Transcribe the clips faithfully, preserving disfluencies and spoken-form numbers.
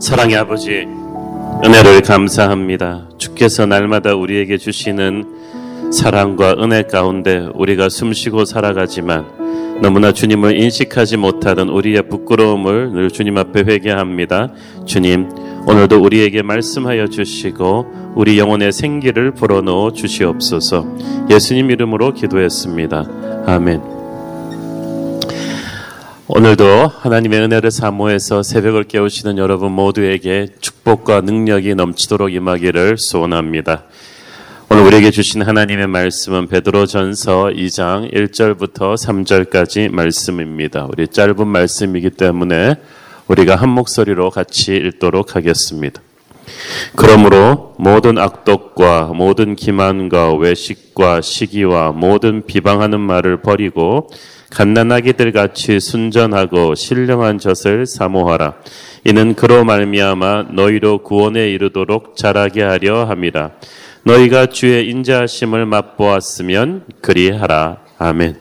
사랑의 아버지, 은혜를 감사합니다. 주께서 날마다 우리에게 주시는 사랑과 은혜 가운데 우리가 숨쉬고 살아가지만 너무나 주님을 인식하지 못하던 우리의 부끄러움을 늘 주님 앞에 회개합니다. 주님, 오늘도 우리에게 말씀하여 주시고 우리 영혼의 생기를 불어넣어 주시옵소서. 예수님 이름으로 기도했습니다. 아멘. 오늘도 하나님의 은혜를 사모해서 새벽을 깨우시는 여러분 모두에게 축복과 능력이 넘치도록 임하기를 소원합니다. 오늘 우리에게 주신 하나님의 말씀은 베드로전서 이 장 일 절부터 삼 절까지 말씀입니다. 우리 짧은 말씀이기 때문에 우리가 한 목소리로 같이 읽도록 하겠습니다. 그러므로 모든 악독과 모든 기만과 외식과 시기와 모든 비방하는 말을 버리고 갓난아기들 같이 순전하고 신령한 젖을 사모하라. 이는 그로 말미암아 너희로 구원에 이르도록 자라게 하려 함이라. 너희가 주의 인자하심을 맛보았으면 그리하라. 아멘.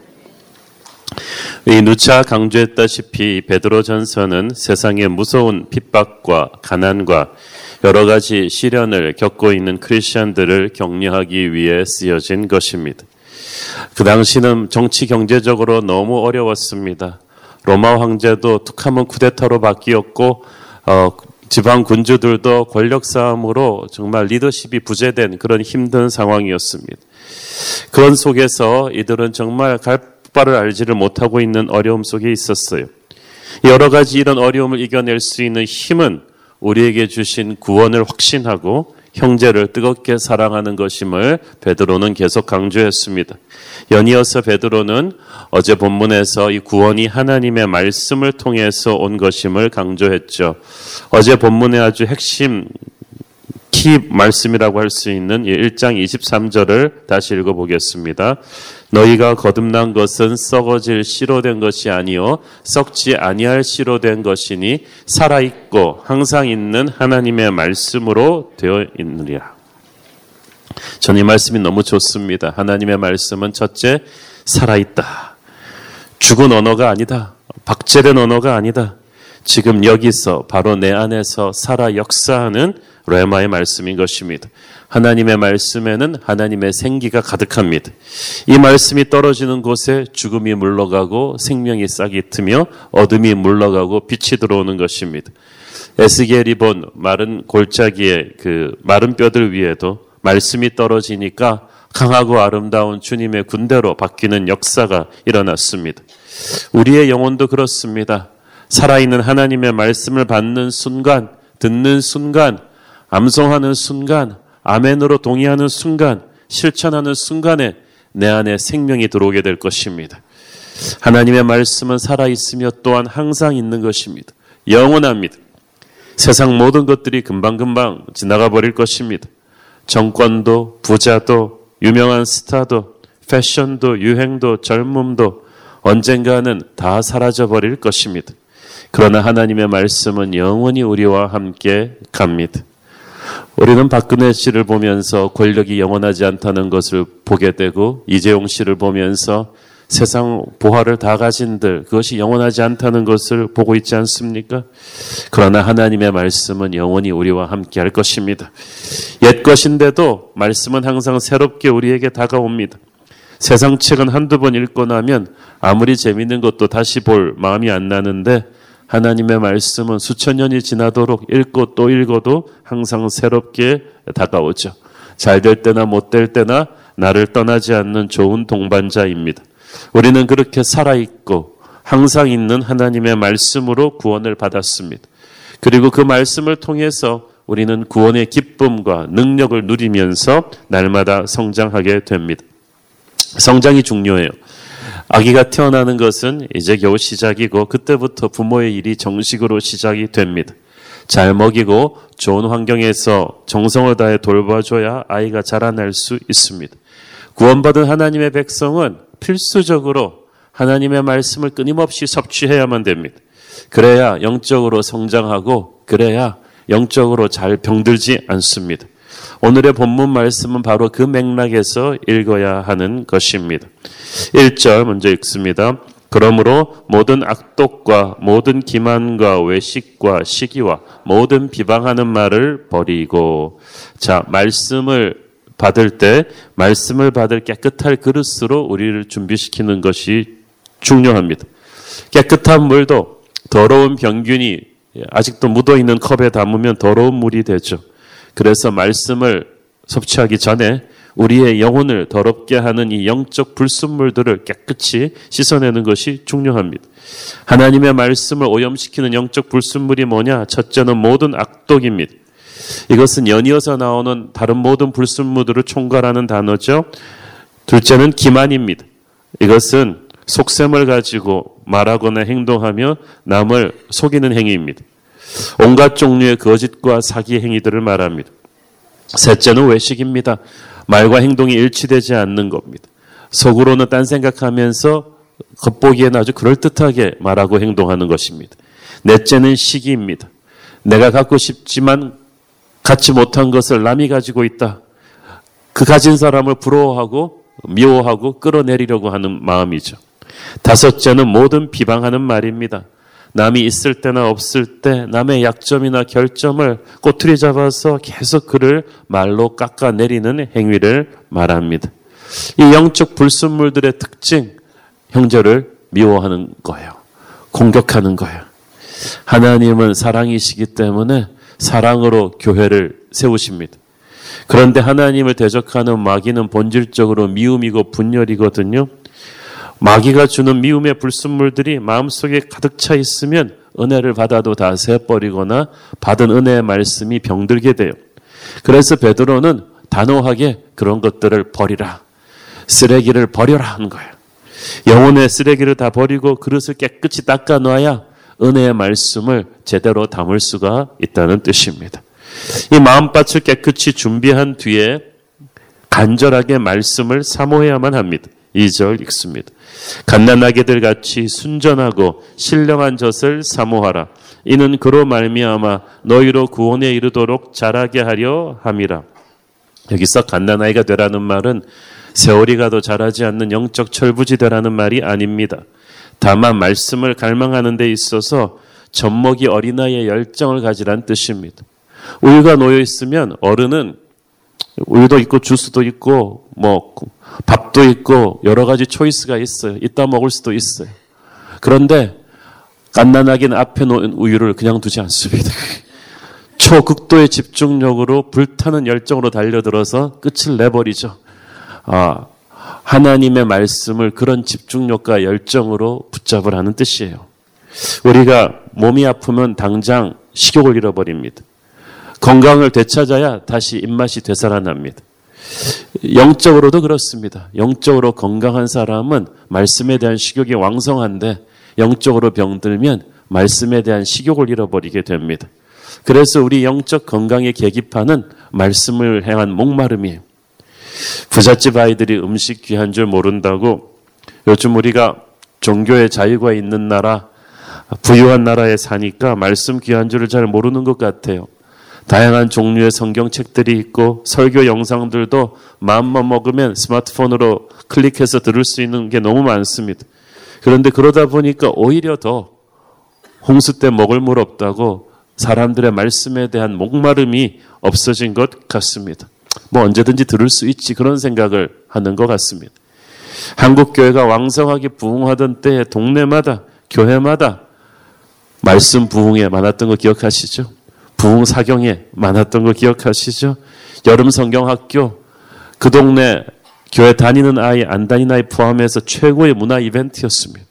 이 누차 강조했다시피 베드로전서는 세상의 무서운 핍박과 가난과 여러 가지 시련을 겪고 있는 크리스천들을 격려하기 위해 쓰여진 것입니다. 그 당시는 정치 경제적으로 너무 어려웠습니다. 로마 황제도 툭하면 쿠데타로 바뀌었고 어, 지방 군주들도 권력 싸움으로 정말 리더십이 부재된 그런 힘든 상황이었습니다. 그런 속에서 이들은 정말 갈 바를 알지를 못하고 있는 어려움 속에 있었어요. 여러 가지 이런 어려움을 이겨낼 수 있는 힘은 우리에게 주신 구원을 확신하고 형제를 뜨겁게 사랑하는 것임을 베드로는 계속 강조했습니다. 연이어서 베드로는 어제 본문에서 이 구원이 하나님의 말씀을 통해서 온 것임을 강조했죠. 어제 본문의 아주 핵심 키 말씀이라고 할 수 있는 일 장 이십삼 절을 다시 읽어보겠습니다. 너희가 거듭난 것은 썩어질 씨로 된 것이 아니요 썩지 아니할 씨로 된 것이니 살아있고 항상 있는 하나님의 말씀으로 되어 있느니라. 전 이 말씀이 너무 좋습니다. 하나님의 말씀은 첫째, 살아있다. 죽은 언어가 아니다. 박제된 언어가 아니다. 지금 여기서 바로 내 안에서 살아 역사하는 레마의 말씀인 것입니다. 하나님의 말씀에는 하나님의 생기가 가득합니다. 이 말씀이 떨어지는 곳에 죽음이 물러가고 생명이 싹이 트며 어둠이 물러가고 빛이 들어오는 것입니다. 에스겔이 본 마른 골짜기의 그 마른 뼈들 위에도 말씀이 떨어지니까 강하고 아름다운 주님의 군대로 바뀌는 역사가 일어났습니다. 우리의 영혼도 그렇습니다. 살아있는 하나님의 말씀을 받는 순간, 듣는 순간, 암송하는 순간, 아멘으로 동의하는 순간, 실천하는 순간에 내 안에 생명이 들어오게 될 것입니다. 하나님의 말씀은 살아있으며 또한 항상 있는 것입니다. 영원합니다. 세상 모든 것들이 금방금방 지나가 버릴 것입니다. 정권도, 부자도, 유명한 스타도, 패션도, 유행도, 젊음도 언젠가는 다 사라져 버릴 것입니다. 그러나 하나님의 말씀은 영원히 우리와 함께 갑니다. 우리는 박근혜 씨를 보면서 권력이 영원하지 않다는 것을 보게 되고 이재용 씨를 보면서 세상 보화를 다 가진들 그것이 영원하지 않다는 것을 보고 있지 않습니까? 그러나 하나님의 말씀은 영원히 우리와 함께 할 것입니다. 옛 것인데도 말씀은 항상 새롭게 우리에게 다가옵니다. 세상 책은 한두 번 읽고 나면 아무리 재밌는 것도 다시 볼 마음이 안 나는데 하나님의 말씀은 수천 년이 지나도록 읽고 또 읽어도 항상 새롭게 다가오죠. 잘 될 때나 못 될 때나 나를 떠나지 않는 좋은 동반자입니다. 우리는 그렇게 살아있고 항상 있는 하나님의 말씀으로 구원을 받았습니다. 그리고 그 말씀을 통해서 우리는 구원의 기쁨과 능력을 누리면서 날마다 성장하게 됩니다. 성장이 중요해요. 아기가 태어나는 것은 이제 겨우 시작이고 그때부터 부모의 일이 정식으로 시작이 됩니다. 잘 먹이고 좋은 환경에서 정성을 다해 돌봐줘야 아이가 자라날 수 있습니다. 구원받은 하나님의 백성은 필수적으로 하나님의 말씀을 끊임없이 섭취해야만 됩니다. 그래야 영적으로 성장하고 그래야 영적으로 잘 병들지 않습니다. 오늘의 본문 말씀은 바로 그 맥락에서 읽어야 하는 것입니다. 일 절 먼저 읽습니다. 그러므로 모든 악독과 모든 기만과 외식과 시기와 모든 비방하는 말을 버리고. 자, 말씀을 받을 때 말씀을 받을 깨끗할 그릇으로 우리를 준비시키는 것이 중요합니다. 깨끗한 물도 더러운 병균이 아직도 묻어있는 컵에 담으면 더러운 물이 되죠. 그래서 말씀을 섭취하기 전에 우리의 영혼을 더럽게 하는 이 영적 불순물들을 깨끗이 씻어내는 것이 중요합니다. 하나님의 말씀을 오염시키는 영적 불순물이 뭐냐? 첫째는 모든 악독입니다. 이것은 연이어서 나오는 다른 모든 불순물들을 총괄하는 단어죠. 둘째는 기만입니다. 이것은 속셈을 가지고 말하거나 행동하며 남을 속이는 행위입니다. 온갖 종류의 거짓과 사기 행위들을 말합니다. 셋째는 외식입니다. 말과 행동이 일치되지 않는 겁니다. 속으로는 딴 생각하면서 겉보기에는 아주 그럴듯하게 말하고 행동하는 것입니다. 넷째는 시기입니다. 내가 갖고 싶지만 갖지 못한 것을 남이 가지고 있다. 그 가진 사람을 부러워하고 미워하고 끌어내리려고 하는 마음이죠. 다섯째는 모든 비방하는 말입니다. 남이 있을 때나 없을 때 남의 약점이나 결점을 꼬투리 잡아서 계속 그를 말로 깎아내리는 행위를 말합니다. 이 영적 불순물들의 특징, 형제를 미워하는 거예요. 공격하는 거예요. 하나님은 사랑이시기 때문에 사랑으로 교회를 세우십니다. 그런데 하나님을 대적하는 마귀는 본질적으로 미움이고 분열이거든요. 마귀가 주는 미움의 불순물들이 마음속에 가득 차 있으면 은혜를 받아도 다 새버리거나 받은 은혜의 말씀이 병들게 돼요. 그래서 베드로는 단호하게 그런 것들을 버리라. 쓰레기를 버려라 하는 거예요. 영혼의 쓰레기를 다 버리고 그릇을 깨끗이 닦아놔야 은혜의 말씀을 제대로 담을 수가 있다는 뜻입니다. 이 마음밭을 깨끗이 준비한 뒤에 간절하게 말씀을 사모해야만 합니다. 이 절 읽습니다. 갓난아기들 같이 순전하고 신령한 젖을 사모하라. 이는 그로 말미암아 너희로 구원에 이르도록 자라게 하려 함이라. 여기서 갓난아이가 되라는 말은 세월이 가도 자라지 않는 영적 철부지 되라는 말이 아닙니다. 다만 말씀을 갈망하는 데 있어서 젖먹이 어린아이의 열정을 가지란 뜻입니다. 우유가 놓여 있으면 어른은 우유도 있고 주스도 있고 뭐 밥도 있고 여러 가지 초이스가 있어요. 이따 먹을 수도 있어요. 그런데 갓난아기는 앞에 놓은 우유를 그냥 두지 않습니다. 초극도의 집중력으로 불타는 열정으로 달려들어서 끝을 내버리죠. 아, 하나님의 말씀을 그런 집중력과 열정으로 붙잡으라는 하는 뜻이에요. 우리가 몸이 아프면 당장 식욕을 잃어버립니다. 건강을 되찾아야 다시 입맛이 되살아납니다. 영적으로도 그렇습니다. 영적으로 건강한 사람은 말씀에 대한 식욕이 왕성한데 영적으로 병들면 말씀에 대한 식욕을 잃어버리게 됩니다. 그래서 우리 영적 건강의 계기판은 말씀을 향한 목마름이에요. 부잣집 아이들이 음식 귀한 줄 모른다고 요즘 우리가 종교의 자유가 있는 나라, 부유한 나라에 사니까 말씀 귀한 줄을 잘 모르는 것 같아요. 다양한 종류의 성경책들이 있고 설교 영상들도 마음만 먹으면 스마트폰으로 클릭해서 들을 수 있는 게 너무 많습니다. 그런데 그러다 보니까 오히려 더 홍수 때 먹을 물 없다고 사람들의 말씀에 대한 목마름이 없어진 것 같습니다. 뭐 언제든지 들을 수 있지 그런 생각을 하는 것 같습니다. 한국교회가 왕성하게 부흥하던 때에 동네마다 교회마다 말씀 부흥회 많았던 거 기억하시죠? 부흥 사경회 많았던 거 기억하시죠? 여름 성경학교 그 동네 교회 다니는 아이 안 다니는 아이 포함해서 최고의 문화 이벤트였습니다.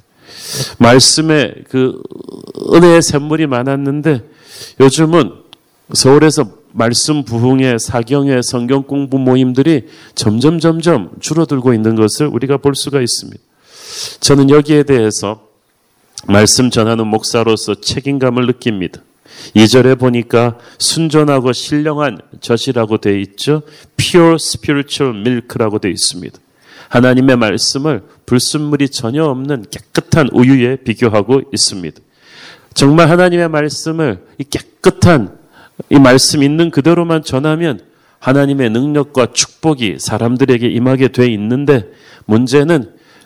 말씀에 그 은혜의 샘물이 많았는데 요즘은 서울에서 말씀 부흥회, 사경회, 성경 공부 모임들이 점점 점점 줄어들고 있는 것을 우리가 볼 수가 있습니다. 저는 여기에 대해서 말씀 전하는 목사로서 책임감을 느낍니다. 이 절에 보니까 순전하고 신령한 젖이라고 되어 있죠. Pure spiritual milk라고 되어 있습니다. 하나님의 말씀을 불순물이 전혀 없는 깨끗한 우유에 비교하고 있습니다. 정말 하나님의 말씀을 이 깨끗한 이 말씀 있는 그대로만 전하면 하나님의 능력과 축복이 사람들에게 임하게 돼 있는데 문제는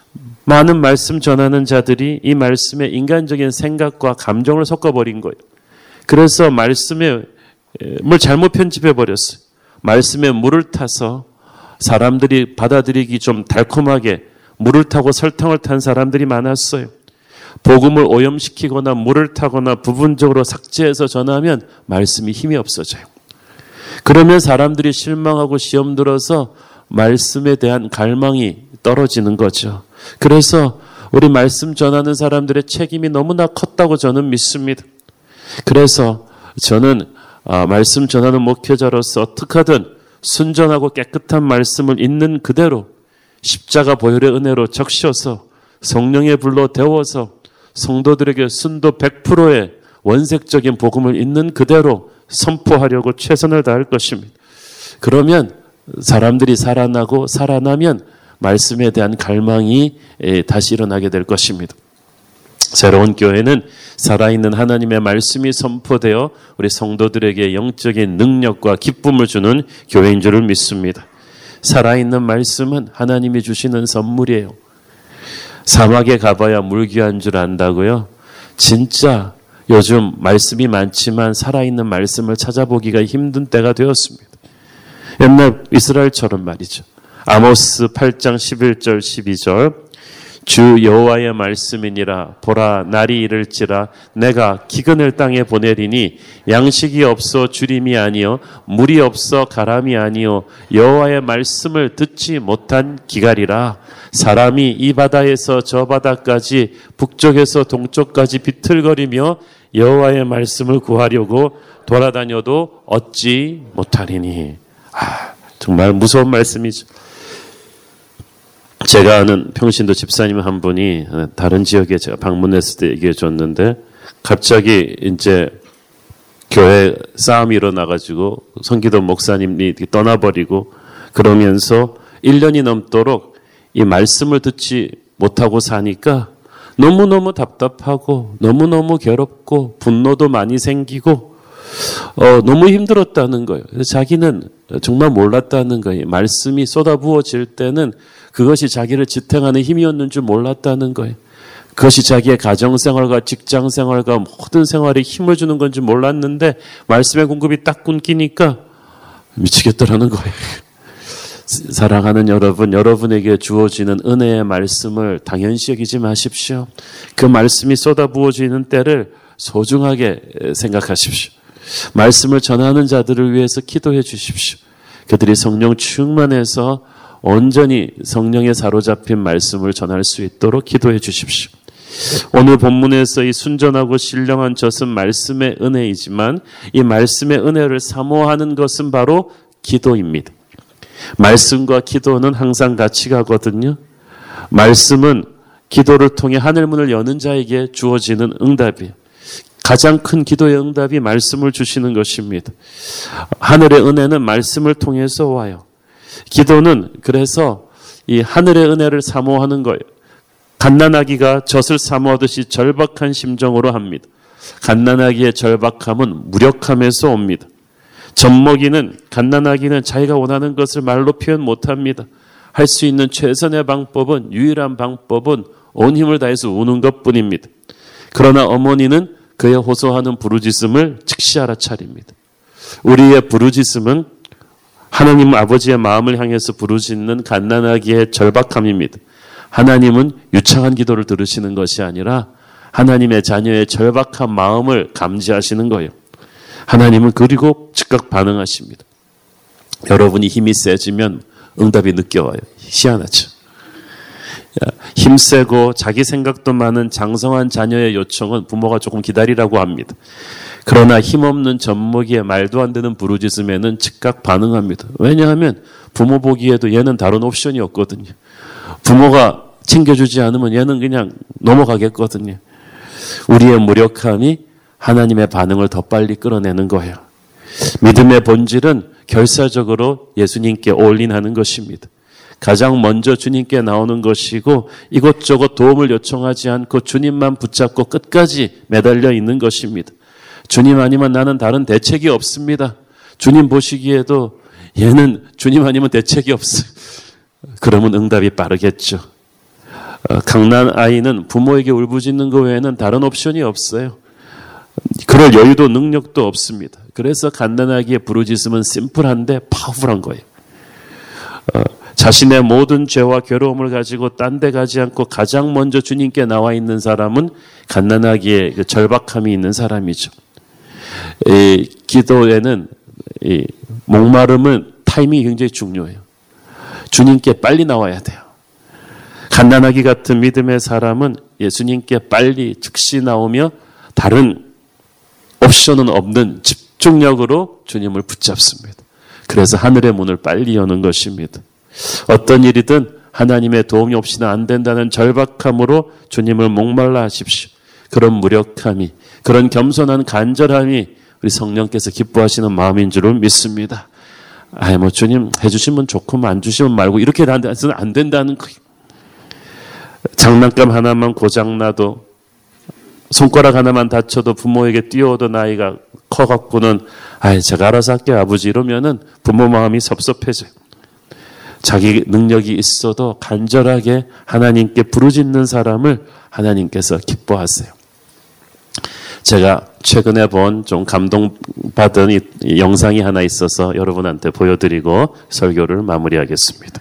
많은 말씀 전하는 자들이 이 말씀에 인간적인 생각과 감정을 섞어버린 거예요. 그래서 말씀에 뭘 잘못 편집해 버렸어요. 말씀에 물을 타서 사람들이 받아들이기 좀 달콤하게 물을 타고 설탕을 탄 사람들이 많았어요. 복음을 오염시키거나 물을 타거나 부분적으로 삭제해서 전하면 말씀이 힘이 없어져요. 그러면 사람들이 실망하고 시험 들어서 말씀에 대한 갈망이 떨어지는 거죠. 그래서 우리 말씀 전하는 사람들의 책임이 너무나 컸다고 저는 믿습니다. 그래서 저는 말씀 전하는 목회자로서 어떻게 하든 순전하고 깨끗한 말씀을 있는 그대로 십자가 보혈의 은혜로 적셔서 성령의 불로 데워서 성도들에게 순도 백 퍼센트의 원색적인 복음을 있는 그대로 선포하려고 최선을 다할 것입니다. 그러면 사람들이 살아나고 살아나면 말씀에 대한 갈망이 다시 일어나게 될 것입니다. 새로운 교회는 살아있는 하나님의 말씀이 선포되어 우리 성도들에게 영적인 능력과 기쁨을 주는 교회인 줄을 믿습니다. 살아있는 말씀은 하나님이 주시는 선물이에요. 사막에 가봐야 물 귀한 줄 안다고요? 진짜 요즘 말씀이 많지만 살아있는 말씀을 찾아보기가 힘든 때가 되었습니다. 옛날 이스라엘처럼 말이죠. 아모스 팔 장 십일 절 십이 절 주 여호와의 말씀이니라 보라 날이 이를지라 내가 기근을 땅에 보내리니 양식이 없어 주림이 아니요 물이 없어 가람이 아니요 여호와의 말씀을 듣지 못한 기갈이라. 사람이 이 바다에서 저 바다까지 북쪽에서 동쪽까지 비틀거리며 여호와의 말씀을 구하려고 돌아다녀도 얻지 못하리니. 아, 정말 무서운 말씀이죠. 제가 아는 평신도 집사님 한 분이 다른 지역에 제가 방문했을 때 얘기해 줬는데 갑자기 이제 교회 싸움이 일어나가지고 성기도 목사님이 떠나버리고 그러면서 일 년이 넘도록 이 말씀을 듣지 못하고 사니까 너무너무 답답하고 너무너무 괴롭고 분노도 많이 생기고 어, 너무 힘들었다는 거예요. 그래서 자기는 정말 몰랐다는 거예요. 말씀이 쏟아부어질 때는 그것이 자기를 지탱하는 힘이었는 줄 몰랐다는 거예요. 그것이 자기의 가정생활과 직장생활과 모든 생활에 힘을 주는 건지 몰랐는데 말씀의 공급이 딱 끊기니까 미치겠더라는 거예요. 사랑하는 여러분, 여러분에게 주어지는 은혜의 말씀을 당연시 여기지 마십시오. 그 말씀이 쏟아부어지는 때를 소중하게 생각하십시오. 말씀을 전하는 자들을 위해서 기도해 주십시오. 그들이 성령 충만해서 온전히 성령에 사로잡힌 말씀을 전할 수 있도록 기도해 주십시오. 오늘 본문에서 이 순전하고 신령한 젖은 말씀의 은혜이지만 이 말씀의 은혜를 사모하는 것은 바로 기도입니다. 말씀과 기도는 항상 같이 가거든요. 말씀은 기도를 통해 하늘문을 여는 자에게 주어지는 응답이에요. 가장 큰 기도의 응답이 말씀을 주시는 것입니다. 하늘의 은혜는 말씀을 통해서 와요. 기도는 그래서 이 하늘의 은혜를 사모하는 거예요. 갓난아기가 젖을 사모하듯이 절박한 심정으로 합니다. 갓난아기의 절박함은 무력함에서 옵니다. 젖먹이는 갓난아기는 자기가 원하는 것을 말로 표현 못합니다. 할 수 있는 최선의 방법은 유일한 방법은 온 힘을 다해서 우는 것뿐입니다. 그러나 어머니는 그의 호소하는 부르짖음을 즉시 알아차립니다. 우리의 부르짖음은 하나님 아버지의 마음을 향해서 부르짖는 갓난아기의 절박함입니다. 하나님은 유창한 기도를 들으시는 것이 아니라 하나님의 자녀의 절박한 마음을 감지하시는 거예요. 하나님은 그리고 즉각 반응하십니다. 여러분이 힘이 세지면 응답이 늦게 와요. 희한하죠. 힘세고 자기 생각도 많은 장성한 자녀의 요청은 부모가 조금 기다리라고 합니다. 그러나 힘없는 젖먹이의 말도 안 되는 부르짖음에는 즉각 반응합니다. 왜냐하면 부모 보기에도 얘는 다른 옵션이 없거든요. 부모가 챙겨주지 않으면 얘는 그냥 넘어가겠거든요. 우리의 무력함이 하나님의 반응을 더 빨리 끌어내는 거예요. 믿음의 본질은 결사적으로 예수님께 올인하는 것입니다. 가장 먼저 주님께 나오는 것이고 이것저것 도움을 요청하지 않고 주님만 붙잡고 끝까지 매달려 있는 것입니다. 주님 아니면 나는 다른 대책이 없습니다. 주님 보시기에도 얘는 주님 아니면 대책이 없어요. 그러면 응답이 빠르겠죠. 어, 갓난 아이는 부모에게 울부짖는 것 외에는 다른 옵션이 없어요. 그럴 여유도 능력도 없습니다. 그래서 갓난아기의 부르짖음은 심플한데 파워풀한 거예요. 어, 자신의 모든 죄와 괴로움을 가지고 딴 데 가지 않고 가장 먼저 주님께 나와 있는 사람은 갓난아기의 그 절박함이 있는 사람이죠. 이 기도에는 이 목마름은 타이밍이 굉장히 중요해요. 주님께 빨리 나와야 돼요. 갓난아기 같은 믿음의 사람은 예수님께 빨리 즉시 나오며 다른 옵션은 없는 집중력으로 주님을 붙잡습니다. 그래서 하늘의 문을 빨리 여는 것입니다. 어떤 일이든 하나님의 도움이 없이는 안 된다는 절박함으로 주님을 목말라 하십시오. 그런 무력함이, 그런 겸손한 간절함이 우리 성령께서 기뻐하시는 마음인 줄을 믿습니다. 아이, 뭐, 주님 해주시면 좋고, 안 주시면 말고, 이렇게 해서는 안 된다는 거예요. 장난감 하나만 고장나도, 손가락 하나만 다쳐도 부모에게 뛰어오던 아이가 커갖고는, 아이, 제가 알아서 할게요, 아버지. 이러면은 부모 마음이 섭섭해져요. 자기 능력이 있어도 간절하게 하나님께 부르짖는 사람을 하나님께서 기뻐하세요. 제가 최근에 본 좀 감동받은 이, 이 영상이 하나 있어서 여러분한테 보여드리고 설교를 마무리하겠습니다.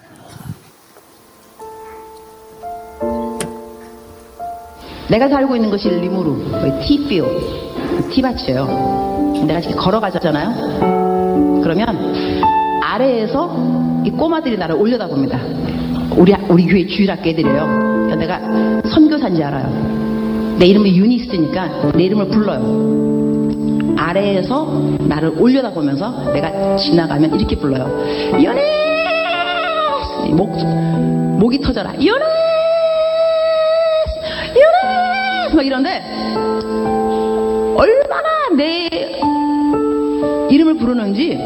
내가 살고 있는 것이 리무르, 티필, 티밭이에요. 내가 지금 걸어가잖아요. 그러면 아래에서 이 꼬마들이 나를 올려다 봅니다. 우리, 우리 교회 주일학교 애들이에요. 그러니까 내가 선교사인지 알아요. 내 이름이 유니스니까 내 이름을 불러요. 아래에서 나를 올려다 보면서 내가 지나가면 이렇게 불러요. 유니스! 목, 목이 터져라. 유니스! 유니스! 막 이런데 얼마나 내 이름을 부르는지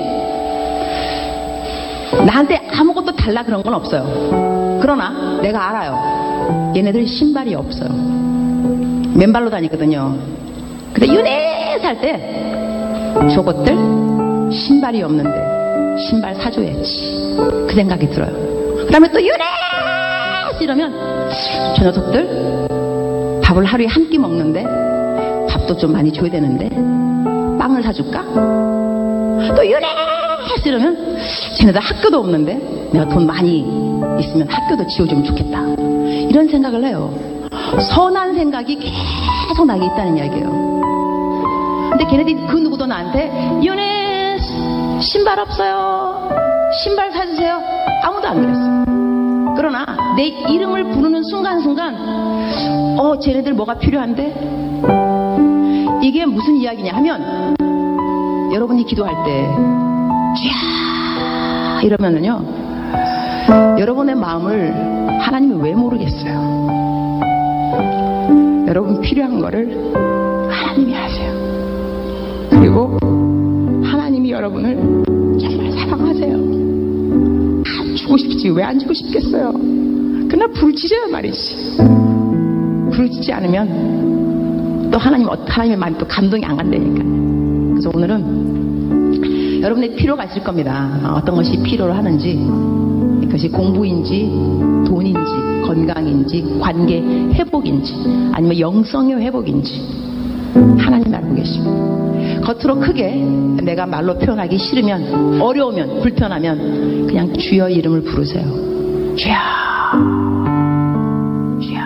나한테 아무것도 달라 그런 건 없어요. 그러나 내가 알아요. 얘네들 신발이 없어요. 맨발로 다니거든요. 근데 유네스 할 때 저것들 신발이 없는데 신발 사줘야지. 그 생각이 들어요. 그 다음에 또 유네스 이러면 저 녀석들 밥을 하루에 한 끼 먹는데 밥도 좀 많이 줘야 되는데 빵을 사줄까? 또 유네스 이러면 쟤네들 학교도 없는데 내가 돈 많이 있으면 학교도 지어주면 좋겠다. 이런 생각을 해요. 선한 생각이 계속 나게 있다는 이야기예요. 근데 걔네들이 그 누구도 나한테 유네스 신발 없어요. 신발 사주세요. 아무도 안 그랬어요. 그러나 내 이름을 부르는 순간순간 어 쟤네들 뭐가 필요한데? 이게 무슨 이야기냐 하면 여러분이 기도할 때 쥐야 이러면은요 여러분의 마음을 하나님이 왜 모르겠어요. 여러분 필요한 거를 하나님이 아세요. 그리고 하나님이 여러분을 정말 사랑하세요. 안 주고 싶지 왜 안 주고 싶겠어요. 그러나 부르짖어야 말이지. 부르짖지 않으면 또 하나님, 하나님의 마음이 또 감동이 안 간다니까. 그래서 오늘은 여러분의 필요가 있을 겁니다. 어떤 것이 필요로 하는지, 그것이 공부인지 돈인지 건강인지 관계 회복인지 아니면 영성의 회복인지 하나님 알고 계십니다. 겉으로 크게 내가 말로 표현하기 싫으면 어려우면 불편하면 그냥 주여 이름을 부르세요. 주여 주여.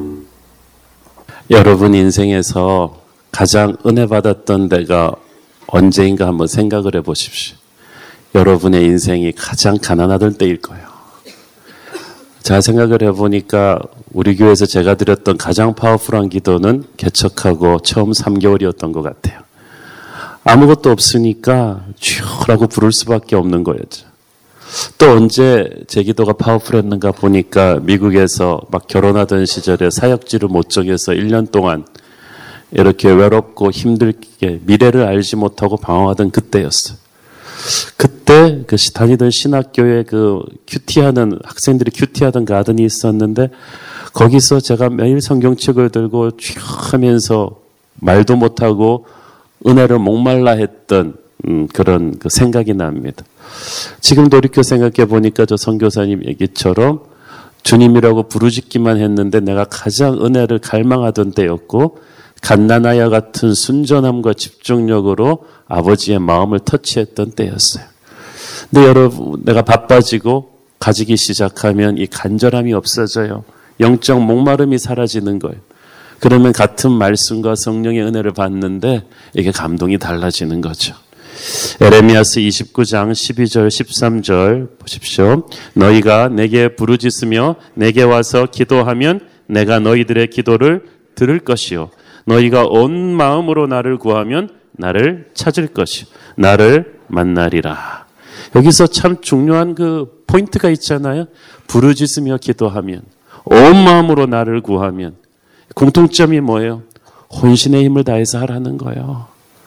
여러분 인생에서 가장 은혜 받았던 때가 언제인가 한번 생각을 해보십시오. 여러분의 인생이 가장 가난하던 때일 거예요. 제가 생각을 해보니까 우리 교회에서 제가 드렸던 가장 파워풀한 기도는 개척하고 처음 삼 개월이었던 것 같아요. 아무것도 없으니까 주여라고 부를 수밖에 없는 거였죠. 또 언제 제 기도가 파워풀했는가 보니까 미국에서 막 결혼하던 시절에 사역지를 못 정해서 일 년 동안 이렇게 외롭고 힘들게 미래를 알지 못하고 방황하던 그때였어요. 그때 그 다니던 신학교에 그 큐티하는 학생들이 큐티하던 가든이 있었는데 거기서 제가 매일 성경책을 들고 쭉 하면서 말도 못하고 은혜를 목말라 했던 음, 그런 그 생각이 납니다. 지금 돌이켜 생각해 보니까 저 선교사님 얘기처럼 주님이라고 부르짖기만 했는데 내가 가장 은혜를 갈망하던 때였고 갓나나야 같은 순전함과 집중력으로 아버지의 마음을 터치했던 때였어요. 근데 여러분, 내가 바빠지고 가지기 시작하면 이 간절함이 없어져요. 영적 목마름이 사라지는 거예요. 그러면 같은 말씀과 성령의 은혜를 받는데 이게 감동이 달라지는 거죠. 에레미야스 이십구 장 십이 절 십삼 절 보십시오. 너희가 내게 부르짖으며 내게 와서 기도하면 내가 너희들의 기도를 들을 것이요 너희가 온 마음으로 나를 구하면 나를 찾을 것이요 나를 만나리라. 여기서 참 중요한 그 포인트가 있잖아요. 부르짖으며 기도하면, 온 마음으로 나를 구하면. 공통점이 뭐예요? 혼신의 힘을 다해서 하라는 거예요.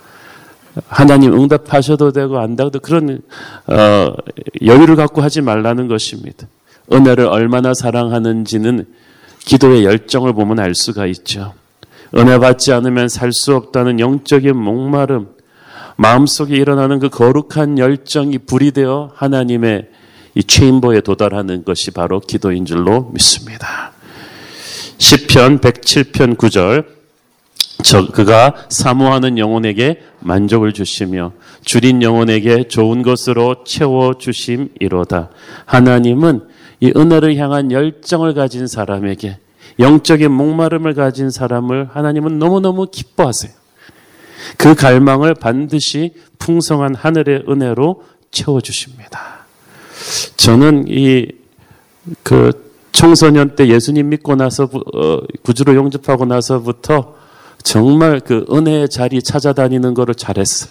하나님 응답하셔도 되고 안 돼도 그런 어, 여유를 갖고 하지 말라는 것입니다. 은혜를 얼마나 사랑하는지는 기도의 열정을 보면 알 수가 있죠. 은혜 받지 않으면 살 수 없다는 영적인 목마름, 마음속에 일어나는 그 거룩한 열정이 불이 되어 하나님의 이 체인버에 도달하는 것이 바로 기도인 줄로 믿습니다. 시편 백칠 편 구 절 저 그가 사모하는 영혼에게 만족을 주시며 줄인 영혼에게 좋은 것으로 채워주심이로다. 하나님은 이 은혜를 향한 열정을 가진 사람에게, 영적인 목마름을 가진 사람을 하나님은 너무너무 기뻐하세요. 그 갈망을 반드시 풍성한 하늘의 은혜로 채워주십니다. 저는 이 그 청소년 때 예수님 믿고 나서 어, 구주로 영접하고 나서부터 정말 그 은혜의 자리 찾아다니는 거를 잘했어요.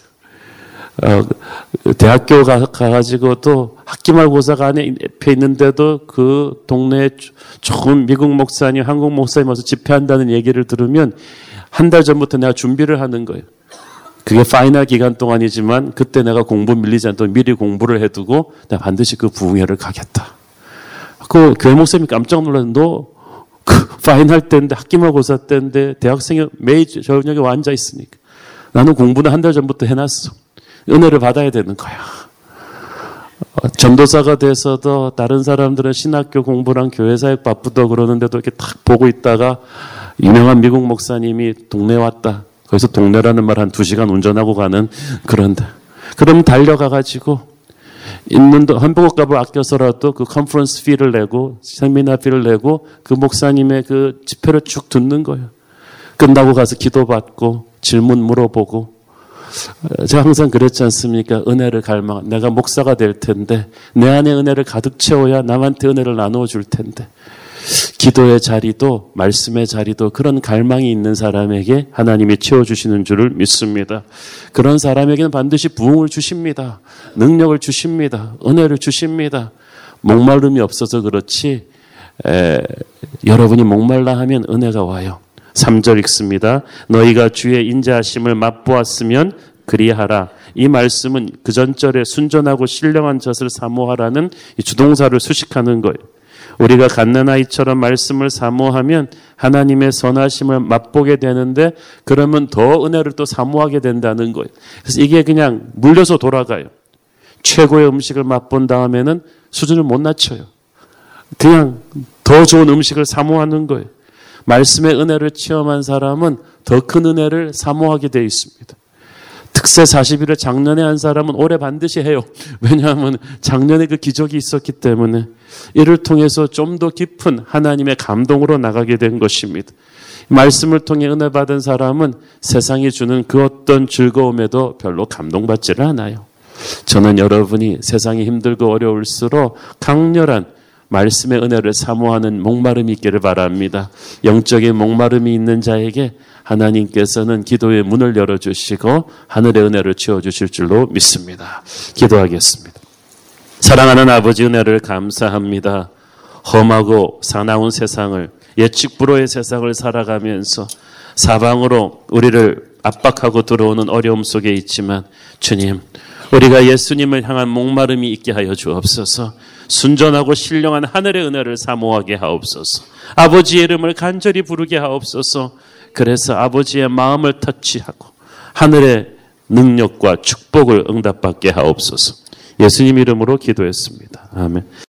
어, 대학교 가, 가가지고 또 학기말고사가 안에 옆에 있는데도 그 동네에 좋은 미국 목사님, 한국 목사님 와서 집회한다는 얘기를 들으면 한 달 전부터 내가 준비를 하는 거예요. 그게 파이널 기간 동안이지만 그때 내가 공부 밀리지 않도록 미리 공부를 해두고 내가 반드시 그 부흥회를 가겠다. 그 교회 목사님이 깜짝 놀라서 너 그 파이널 때인데 학기말고사 때인데 대학생이 매일 저녁에 와 앉아 있으니까 나는 공부는 한 달 전부터 해놨어. 은혜를 받아야 되는 거야. 전도사가 돼서도 다른 사람들은 신학교 공부랑 교회사역 바쁘다고 그러는데도 이렇게 딱 보고 있다가 유명한 미국 목사님이 동네에 왔다. 거기서 동네라는 말 한 두 시간 운전하고 가는 그런데. 그럼 달려가가지고 있는 햄버거 값을 아껴서라도 그 컨퍼런스 피를 내고 세미나 피를 내고 그 목사님의 그 집회를 쭉 듣는 거예요. 끝나고 가서 기도받고 질문 물어보고. 제가 항상 그랬지 않습니까? 은혜를 갈망. 내가 목사가 될 텐데 내 안에 은혜를 가득 채워야 남한테 은혜를 나누어 줄 텐데. 기도의 자리도 말씀의 자리도 그런 갈망이 있는 사람에게 하나님이 채워주시는 줄을 믿습니다. 그런 사람에게는 반드시 부흥을 주십니다. 능력을 주십니다. 은혜를 주십니다. 목마름이 없어서 그렇지 에, 여러분이 목말라 하면 은혜가 와요. 삼 절 읽습니다. 너희가 주의 인자하심을 맛보았으면 그리하라. 이 말씀은 그 전절에 순전하고 신령한 젖을 사모하라는 이 주동사를 수식하는 거예요. 우리가 갓난아이처럼 말씀을 사모하면 하나님의 선하심을 맛보게 되는데 그러면 더 은혜를 또 사모하게 된다는 거예요. 그래서 이게 그냥 물려서 돌아가요. 최고의 음식을 맛본 다음에는 수준을 못 낮춰요. 그냥 더 좋은 음식을 사모하는 거예요. 말씀의 은혜를 체험한 사람은 더 큰 은혜를 사모하게 되어 있습니다. 특세 사십 일을 작년에 한 사람은 올해 반드시 해요. 왜냐하면 작년에 그 기적이 있었기 때문에 이를 통해서 좀 더 깊은 하나님의 감동으로 나가게 된 것입니다. 말씀을 통해 은혜 받은 사람은 세상이 주는 그 어떤 즐거움에도 별로 감동받지를 않아요. 저는 여러분이 세상이 힘들고 어려울수록 강렬한 말씀의 은혜를 사모하는 목마름이 있기를 바랍니다. 영적인 목마름이 있는 자에게 하나님께서는 기도의 문을 열어주시고 하늘의 은혜를 채워주실 줄로 믿습니다. 기도하겠습니다. 사랑하는 아버지 은혜를 감사합니다. 험하고 사나운 세상을 예측 불허의 세상을 살아가면서 사방으로 우리를 압박하고 들어오는 어려움 속에 있지만 주님 우리가 예수님을 향한 목마름이 있게 하여 주옵소서. 순전하고 신령한 하늘의 은혜를 사모하게 하옵소서. 아버지의 이름을 간절히 부르게 하옵소서. 그래서 아버지의 마음을 터치하고 하늘의 능력과 축복을 응답받게 하옵소서. 예수님 이름으로 기도했습니다. 아멘.